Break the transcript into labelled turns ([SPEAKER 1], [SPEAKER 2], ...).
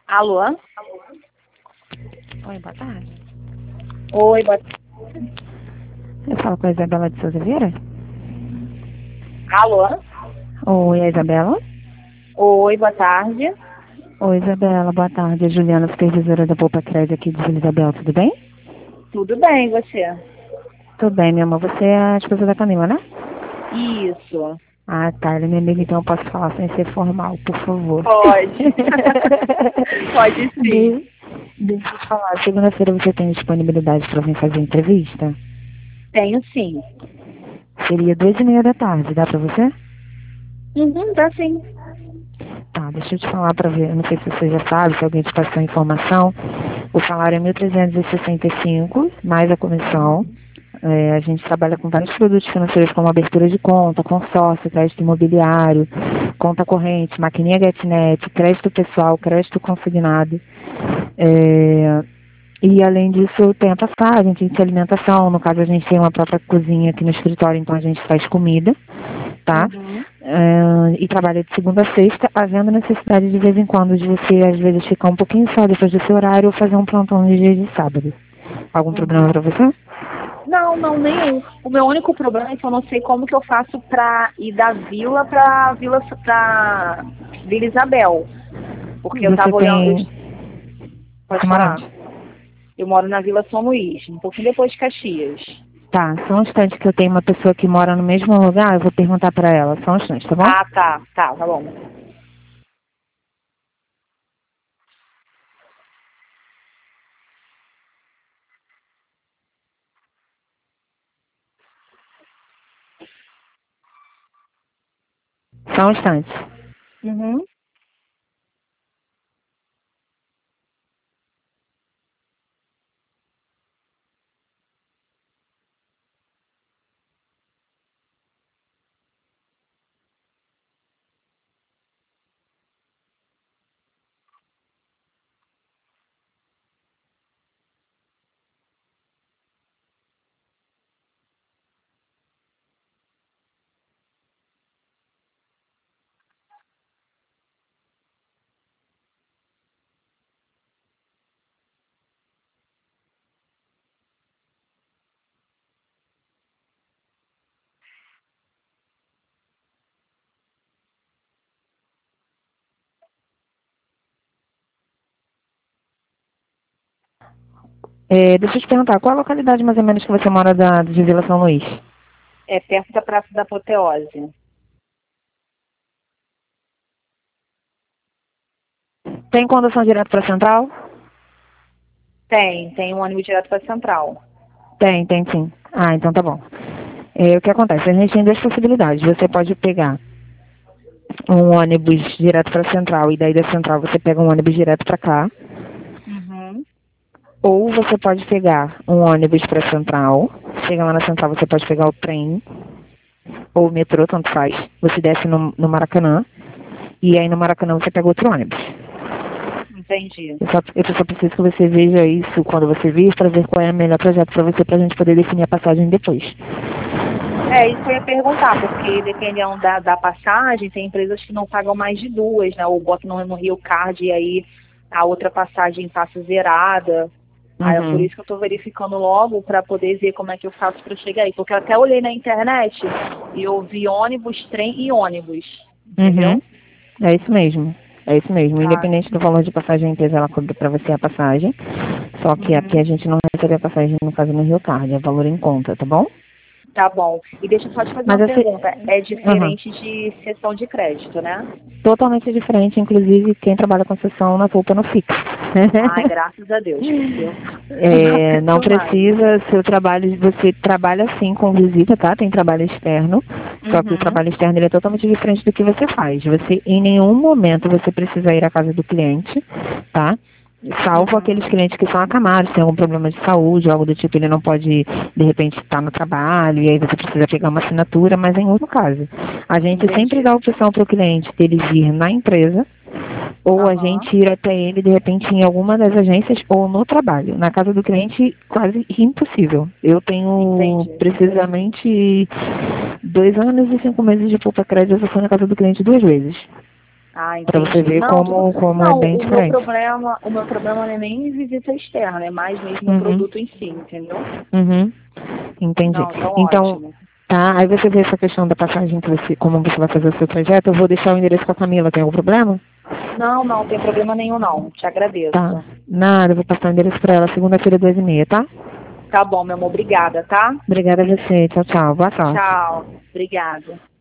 [SPEAKER 1] Alô?
[SPEAKER 2] Oi, boa tarde.
[SPEAKER 1] Oi, boa tarde.
[SPEAKER 2] Eu falo com a Isabela de Souza Vieira?
[SPEAKER 1] Alô?
[SPEAKER 2] Oi, a Isabela?
[SPEAKER 1] Oi, boa tarde.
[SPEAKER 2] Oi, Isabela, boa tarde. É Juliana, supervisora da Poupa Crédito aqui de Vila Isabel, tudo bem?
[SPEAKER 1] Tudo bem, e você?
[SPEAKER 2] Tudo bem, minha amor. Você é a esposa da Camila, né?
[SPEAKER 1] Isso.
[SPEAKER 2] Ah, tá. Ela é minha amiga, então eu posso falar sem ser formal, por favor.
[SPEAKER 1] Pode. Pode sim.
[SPEAKER 2] Deixa eu te falar. Segunda-feira você tem disponibilidade para vir fazer entrevista?
[SPEAKER 1] Tenho sim.
[SPEAKER 2] Seria 2h30 da tarde, dá pra você?
[SPEAKER 1] Dá sim.
[SPEAKER 2] Tá, deixa eu te falar pra ver, eu não sei se você já sabe, se alguém te passou a informação. O salário é 1.365, mais a comissão. A gente trabalha com vários produtos financeiros, como abertura de conta, consórcio, crédito imobiliário, conta corrente, maquininha GetNet, crédito pessoal, crédito consignado. E além disso, tem a passagem, tem alimentação. No caso, a gente tem uma própria cozinha aqui no escritório, então a gente faz comida, tá?
[SPEAKER 1] Uhum.
[SPEAKER 2] E trabalha de segunda a sexta, havendo necessidade de vez em quando de você, às vezes, ficar um pouquinho só depois do seu horário ou fazer um plantão de dia de sábado. Algum problema pra
[SPEAKER 1] Uhum.
[SPEAKER 2] você?
[SPEAKER 1] Não, nenhum. O meu único problema é que eu não sei como que eu faço pra ir da vila pra Vila Isabel. Porque eu
[SPEAKER 2] Você
[SPEAKER 1] tava olhando.
[SPEAKER 2] tem...
[SPEAKER 1] Pode
[SPEAKER 2] Você mora
[SPEAKER 1] falar?
[SPEAKER 2] onde?
[SPEAKER 1] Eu moro na Vila São Luís, um pouquinho depois de Caxias.
[SPEAKER 2] Tá, só um instante que eu tenho uma pessoa que mora no mesmo lugar, eu vou perguntar pra ela. Só um instante, tá bom?
[SPEAKER 1] Ah, tá bom.
[SPEAKER 2] Só um instante.
[SPEAKER 1] Uhum.
[SPEAKER 2] Deixa eu te perguntar, qual a localidade mais ou menos que você mora de Vila São Luís?
[SPEAKER 1] É perto da Praça da Apoteose.
[SPEAKER 2] Tem condução direto pra Central?
[SPEAKER 1] Tem um ônibus direto para Central.
[SPEAKER 2] Tem sim. Ah, então tá bom. O que acontece? A gente tem duas possibilidades. Você pode pegar um ônibus direto pra Central e daí da Central você pega um ônibus direto pra cá.
[SPEAKER 1] Uhum.
[SPEAKER 2] Ou você pode pegar um ônibus pra Central. Chega lá na Central, você pode pegar o trem ou o metrô, tanto faz. Você desce no Maracanã e aí no Maracanã você pega outro ônibus.
[SPEAKER 1] Entendi.
[SPEAKER 2] Eu só preciso que você veja isso quando você vir para ver qual é o melhor projeto para você, para a gente poder definir a passagem depois.
[SPEAKER 1] Isso que eu ia perguntar, porque dependendo da passagem, tem empresas que não pagam mais de duas, né? Ou botam no Rio Card e aí a outra passagem passa zerada. Aí é por
[SPEAKER 2] Uhum.
[SPEAKER 1] isso que eu estou verificando logo para poder ver como é que eu faço para chegar aí. Porque eu até olhei na internet e eu vi ônibus, trem e ônibus.
[SPEAKER 2] Uhum.
[SPEAKER 1] Entendeu?
[SPEAKER 2] É isso mesmo. É isso mesmo.
[SPEAKER 1] Tá.
[SPEAKER 2] Independente do valor de passagem, a empresa ela cobra para você a passagem. Só que aqui
[SPEAKER 1] Uhum.
[SPEAKER 2] a gente não recebe a passagem, no caso, no Rio Card. É valor em conta, tá bom?
[SPEAKER 1] Tá bom. E deixa eu só te fazer
[SPEAKER 2] Mas
[SPEAKER 1] uma
[SPEAKER 2] assim,
[SPEAKER 1] pergunta. É
[SPEAKER 2] uhum.
[SPEAKER 1] diferente de sessão de crédito, né?
[SPEAKER 2] Totalmente diferente, inclusive quem trabalha com sessão na poupa não fica.
[SPEAKER 1] Ai, graças a Deus, porque eu não
[SPEAKER 2] Não
[SPEAKER 1] aguento mais.
[SPEAKER 2] precisa, seu trabalho, você trabalha sim com visita, tá? Tem trabalho externo, só que o
[SPEAKER 1] Uhum.
[SPEAKER 2] trabalho externo ele é totalmente diferente do que você faz. Você, em nenhum momento, você precisa ir à casa do cliente, tá? Salvo
[SPEAKER 1] Uhum.
[SPEAKER 2] aqueles clientes que são acamados, tem algum problema de saúde, algo do tipo, ele não pode, de repente, estar no trabalho, e aí você precisa pegar uma assinatura, mas em outro caso. A gente sempre
[SPEAKER 1] Entendi.
[SPEAKER 2] dá a opção para o cliente dele vir na empresa, ou a
[SPEAKER 1] Aham.
[SPEAKER 2] gente ir até ele, de repente, em alguma das agências ou no trabalho. Na casa do cliente, quase impossível. Eu tenho
[SPEAKER 1] Entendi.
[SPEAKER 2] precisamente 2 anos e 5 meses de poupa crédito, eu só fui na casa do cliente 2 vezes.
[SPEAKER 1] Ah,
[SPEAKER 2] Para você
[SPEAKER 1] entendi.
[SPEAKER 2] ver
[SPEAKER 1] Não,
[SPEAKER 2] como é
[SPEAKER 1] não,
[SPEAKER 2] bem diferente.
[SPEAKER 1] o meu problema não é nem visita externa, é mais mesmo o
[SPEAKER 2] Uhum,
[SPEAKER 1] produto em si, entendeu?
[SPEAKER 2] uhum, entendi.
[SPEAKER 1] Não, então
[SPEAKER 2] Então,
[SPEAKER 1] ótimo.
[SPEAKER 2] tá, aí você vê essa questão da passagem, que você, como você vai fazer o seu trajeto, eu vou deixar o endereço com a Camila, tem algum problema?
[SPEAKER 1] Não, não tem problema nenhum não. Te
[SPEAKER 2] Tá,
[SPEAKER 1] agradeço.
[SPEAKER 2] nada, eu vou passar o endereço para ela segunda-feira, 2h30, tá?
[SPEAKER 1] Tá bom, meu amor, obrigada, tá?
[SPEAKER 2] Obrigada a você, tchau, tchau, boa sorte.
[SPEAKER 1] Tchau. Obrigada.